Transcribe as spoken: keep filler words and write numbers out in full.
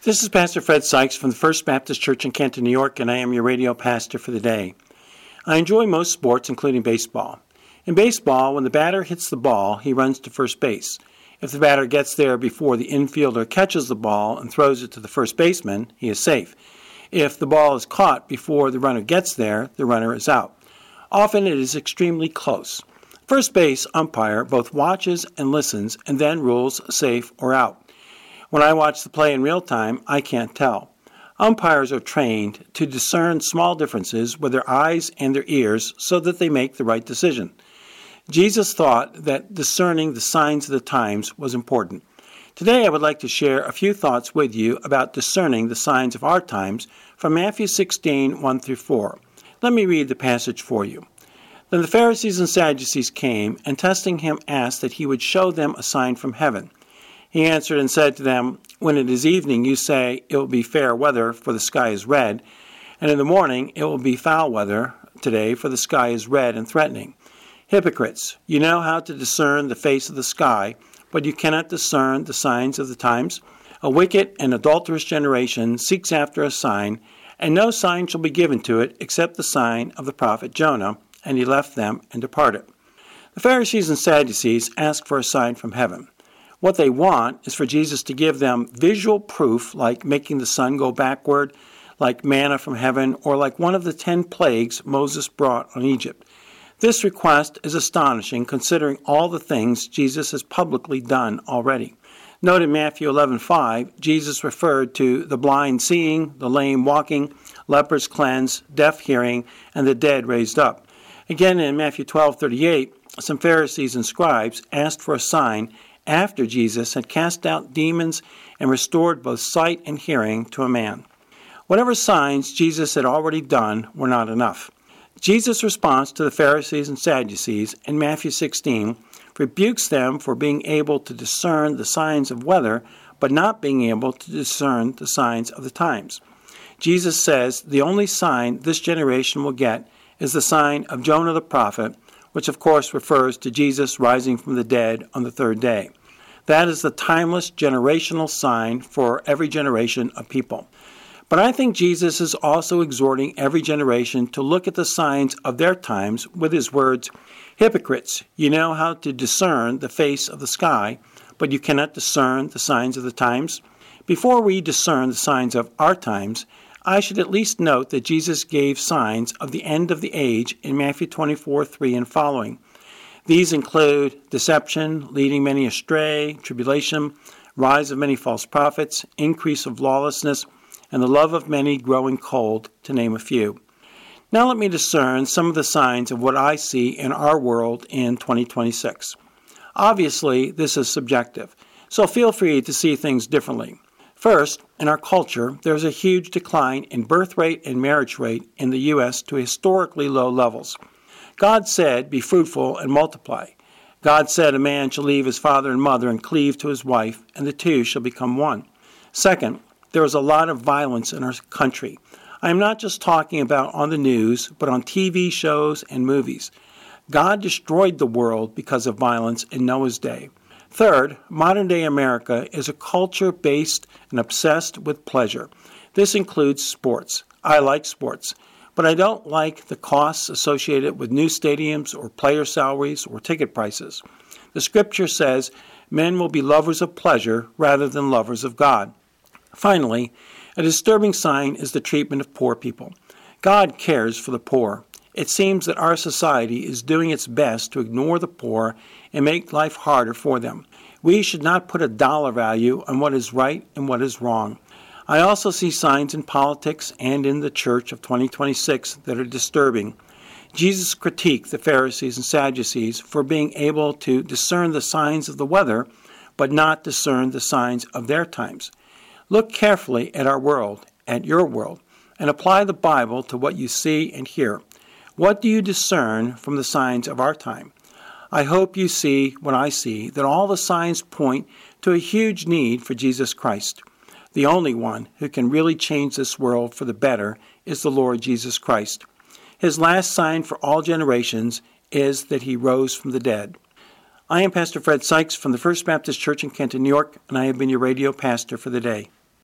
This is Pastor Fred Sykes from the First Baptist Church in Canton, New York, and I am your radio pastor for the day. I enjoy most sports, including baseball. In baseball, when the batter hits the ball, he runs to first base. If the batter gets there before the infielder catches the ball and throws it to the first baseman, he is safe. If the ball is caught before the runner gets there, the runner is out. Often it is extremely close. First base umpire both watches and listens and then rules safe or out. When I watch the play in real time, I can't tell. Umpires are trained to discern small differences with their eyes and their ears so that they make the right decision. Jesus thought that discerning the signs of the times was important. Today I would like to share a few thoughts with you about discerning the signs of our times from Matthew sixteen, one through four. Let me read the passage for you. Then the Pharisees and Sadducees came, and testing him asked that he would show them a sign from heaven. He answered and said to them, "When it is evening, you say, 'It will be fair weather, for the sky is red,' and in the morning, 'It will be foul weather today, for the sky is red and threatening.' Hypocrites, you know how to discern the face of the sky, but you cannot discern the signs of the times. A wicked and adulterous generation seeks after a sign, and no sign shall be given to it except the sign of the prophet Jonah." And he left them and departed. The Pharisees and Sadducees ask for a sign from heaven. What they want is for Jesus to give them visual proof, like making the sun go backward, like manna from heaven, or like one of the ten plagues Moses brought on Egypt. This request is astonishing considering all the things Jesus has publicly done already. Note in Matthew eleven five, Jesus referred to the blind seeing, the lame walking, lepers cleansed, deaf hearing, and the dead raised up. Again in Matthew twelve thirty-eight, some Pharisees and scribes asked for a sign after Jesus had cast out demons and restored both sight and hearing to a man. Whatever signs Jesus had already done were not enough. Jesus' response to the Pharisees and Sadducees in Matthew sixteen rebukes them for being able to discern the signs of weather, but not being able to discern the signs of the times. Jesus says the only sign this generation will get is the sign of Jonah the prophet, which of course refers to Jesus rising from the dead on the third day. That is the timeless generational sign for every generation of people. But I think Jesus is also exhorting every generation to look at the signs of their times with his words, "Hypocrites, you know how to discern the face of the sky, but you cannot discern the signs of the times." Before we discern the signs of our times, I should at least note that Jesus gave signs of the end of the age in Matthew twenty-four three and following. These include deception, leading many astray, tribulation, rise of many false prophets, increase of lawlessness, and the love of many growing cold, to name a few. Now let me discern some of the signs of what I see in our world in twenty twenty-six. Obviously, this is subjective, so feel free to see things differently. First, in our culture, there is a huge decline in birth rate and marriage rate in the U S to historically low levels. God said, "Be fruitful and multiply." God said, "A man shall leave his father and mother and cleave to his wife, and the two shall become one." Second, there is a lot of violence in our country. I am not just talking about on the news, but on T V shows and movies. God destroyed the world because of violence in Noah's day. Third, modern-day America is a culture based and obsessed with pleasure. This includes sports. I like sports, but I don't like the costs associated with new stadiums or player salaries or ticket prices. The scripture says men will be lovers of pleasure rather than lovers of God. Finally, a disturbing sign is the treatment of poor people. God cares for the poor. It seems that our society is doing its best to ignore the poor and make life harder for them. We should not put a dollar value on what is right and what is wrong. I also see signs in politics and in the church of twenty twenty-six that are disturbing. Jesus critiqued the Pharisees and Sadducees for being able to discern the signs of the weather, but not discern the signs of their times. Look carefully at our world, at your world, and apply the Bible to what you see and hear. What do you discern from the signs of our time? I hope you see what I see, that all the signs point to a huge need for Jesus Christ. The only one who can really change this world for the better is the Lord Jesus Christ. His last sign for all generations is that he rose from the dead. I am Pastor Fred Sykes from the First Baptist Church in Canton, New York, and I have been your radio pastor for the day.